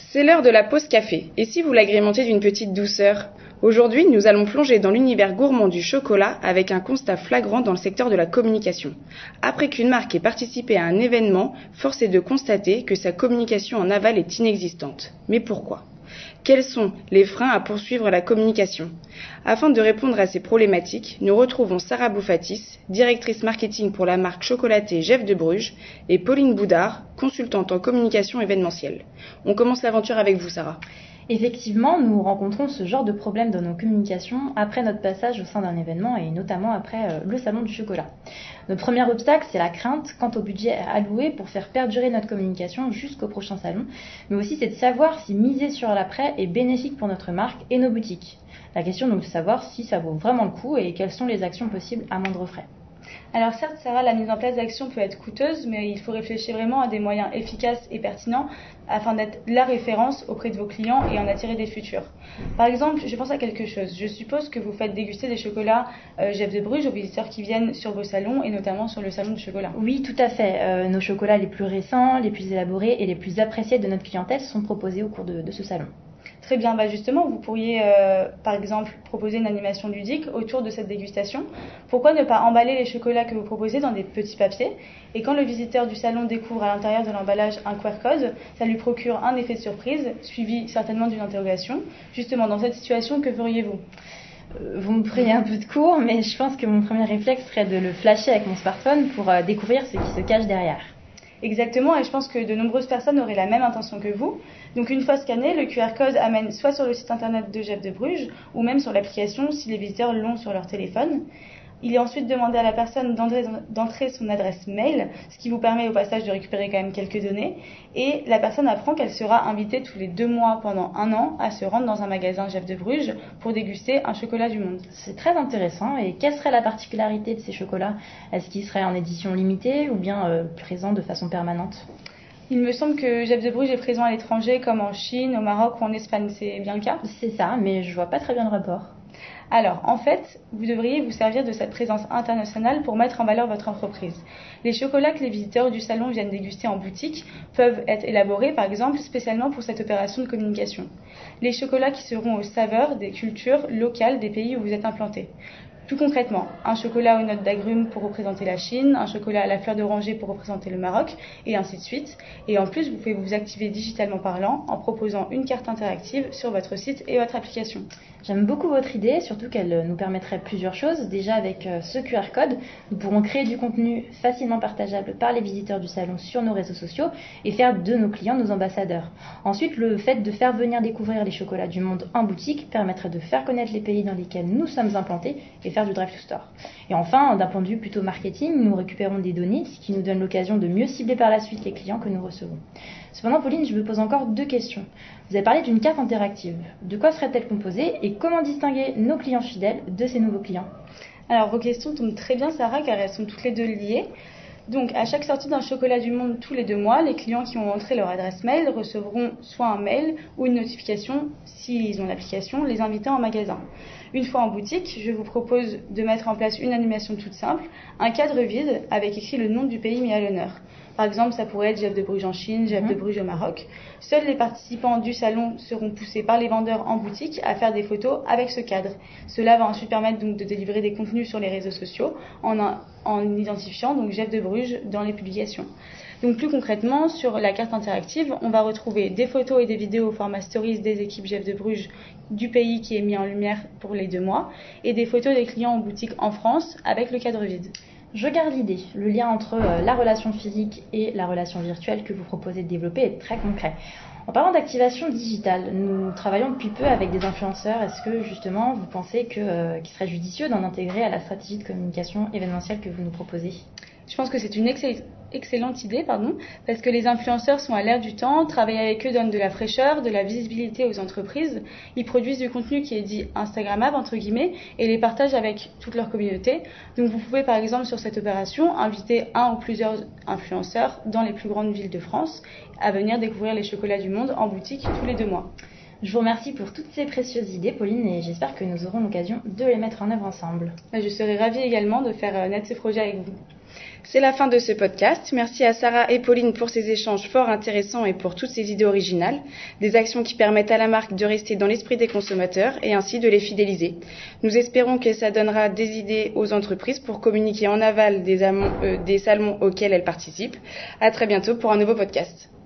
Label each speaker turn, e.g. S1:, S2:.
S1: C'est l'heure de la pause café, et si vous l'agrémentez d'une petite douceur? Aujourd'hui, nous allons plonger dans l'univers gourmand du chocolat avec un constat flagrant dans le secteur de la communication. Après qu'une marque ait participé à un événement, force est de constater que sa communication en aval est inexistante. Mais pourquoi? Quels sont les freins à poursuivre la communication? Afin de répondre à ces problématiques, nous retrouvons Sarah Boufatis, directrice marketing pour la marque chocolatée Jef de Bruges, et Pauline Boudard, consultante en communication événementielle. On commence l'aventure avec vous, Sarah.
S2: Effectivement, nous rencontrons ce genre de problème dans nos communications après notre passage au sein d'un événement et notamment après le salon du chocolat. Notre premier obstacle, c'est la crainte quant au budget alloué pour faire perdurer notre communication jusqu'au prochain salon, mais aussi c'est de savoir si miser sur l'après est bénéfique pour notre marque et nos boutiques. La question donc de savoir si ça vaut vraiment le coup et quelles sont les actions possibles à moindre frais.
S3: Alors certes, Sarah, la mise en place d'actions peut être coûteuse, mais il faut réfléchir vraiment à des moyens efficaces et pertinents afin d'être la référence auprès de vos clients et en attirer des futurs. Par exemple, je pense à quelque chose. Je suppose que vous faites déguster des chocolats Jef de Bruges aux visiteurs qui viennent sur vos salons et notamment sur le salon du chocolat.
S2: Oui, tout à fait. Nos chocolats les plus récents, les plus élaborés et les plus appréciés de notre clientèle sont proposés au cours de ce salon.
S3: Très bien, justement, vous pourriez par exemple proposer une animation ludique autour de cette dégustation. Pourquoi ne pas emballer les chocolats que vous proposez dans des petits papiers? Et quand le visiteur du salon découvre à l'intérieur de l'emballage un QR code, ça lui procure un effet de surprise, suivi certainement d'une interrogation. Justement, dans cette situation, que feriez-vous?
S2: Vous me priez un peu de court, mais je pense que mon premier réflexe serait de le flasher avec mon smartphone pour découvrir ce qui se cache derrière.
S3: Exactement, et je pense que de nombreuses personnes auraient la même intention que vous. Donc une fois scanné, le QR code amène soit sur le site internet de Jef de Bruges, ou même sur l'application si les visiteurs l'ont sur leur téléphone. Il est ensuite demandé à la personne d'entrer son adresse mail, ce qui vous permet au passage de récupérer quand même quelques données. Et la personne apprend qu'elle sera invitée tous les 2 mois pendant 1 an à se rendre dans un magasin Jef de Bruges pour déguster un chocolat du monde.
S2: C'est très intéressant. Et quelle serait la particularité de ces chocolats? Est-ce qu'ils seraient en édition limitée ou bien présents de façon permanente?
S3: Il me semble que Jef de Bruges est présent à l'étranger comme en Chine, au Maroc ou en Espagne. C'est bien le cas?
S2: C'est ça, mais je vois pas très bien le rapport.
S3: Alors, en fait, vous devriez vous servir de cette présence internationale pour mettre en valeur votre entreprise. Les chocolats que les visiteurs du salon viennent déguster en boutique peuvent être élaborés, par exemple, spécialement pour cette opération de communication. Les chocolats qui seront aux saveurs des cultures locales des pays où vous êtes implanté. Tout concrètement, un chocolat aux notes d'agrumes pour représenter la Chine, un chocolat à la fleur d'oranger pour représenter le Maroc, et ainsi de suite. Et en plus, vous pouvez vous activer digitalement parlant en proposant une carte interactive sur votre site et votre application.
S2: J'aime beaucoup votre idée, surtout qu'elle nous permettrait plusieurs choses. Déjà, avec ce QR code, nous pourrons créer du contenu facilement partageable par les visiteurs du salon sur nos réseaux sociaux et faire de nos clients nos ambassadeurs. Ensuite, le fait de faire venir découvrir les chocolats du monde en boutique permettrait de faire connaître les pays dans lesquels nous sommes implantés et faire du drive-to-store. Et enfin, d'un point de vue plutôt marketing, nous récupérons des données, ce qui nous donne l'occasion de mieux cibler par la suite les clients que nous recevons. Cependant, Pauline, je me pose encore 2 questions. Vous avez parlé d'une carte interactive. De quoi serait-elle composée et comment distinguer nos clients fidèles de ces nouveaux clients?
S3: Alors, vos questions tombent très bien, Sarah, car elles sont toutes les deux liées. Donc, à chaque sortie d'un chocolat du monde tous les 2 mois, les clients qui ont entré leur adresse mail recevront soit un mail ou une notification, s'ils ont l'application, les invitant en magasin. Une fois en boutique, je vous propose de mettre en place une animation toute simple, un cadre vide avec écrit le nom du pays mis à l'honneur. Par exemple, ça pourrait être Jef de Bruges en Chine, Jef de Bruges au Maroc. Seuls les participants du salon seront poussés par les vendeurs en boutique à faire des photos avec ce cadre. Cela va ensuite permettre donc de délivrer des contenus sur les réseaux sociaux en identifiant donc Jef de Bruges dans les publications. Donc plus concrètement, sur la carte interactive, on va retrouver des photos et des vidéos au format stories des équipes Jef de Bruges du pays qui est mis en lumière pour les 2 mois et des photos des clients en boutique en France avec le cadre vide.
S2: Je garde l'idée. Le lien entre la relation physique et la relation virtuelle que vous proposez de développer est très concret. En parlant d'activation digitale, nous travaillons depuis peu avec des influenceurs. Est-ce que justement vous pensez qu'il serait judicieux d'en intégrer à la stratégie de communication événementielle que vous nous proposez?
S3: Je pense que c'est une excellente idée, parce que les influenceurs sont à l'air du temps, travailler avec eux donne de la fraîcheur, de la visibilité aux entreprises, ils produisent du contenu qui est dit Instagrammable, entre guillemets, et les partagent avec toute leur communauté. Donc vous pouvez par exemple sur cette opération inviter un ou plusieurs influenceurs dans les plus grandes villes de France à venir découvrir les chocolats du monde en boutique tous les 2 mois.
S2: Je vous remercie pour toutes ces précieuses idées, Pauline, et j'espère que nous aurons l'occasion de les mettre en œuvre ensemble.
S3: Je serai ravie également de faire naître ce projet avec vous.
S1: C'est la fin de ce podcast. Merci à Sarah et Pauline pour ces échanges fort intéressants et pour toutes ces idées originales, des actions qui permettent à la marque de rester dans l'esprit des consommateurs et ainsi de les fidéliser. Nous espérons que ça donnera des idées aux entreprises pour communiquer en aval des salons auxquels elles participent. À très bientôt pour un nouveau podcast.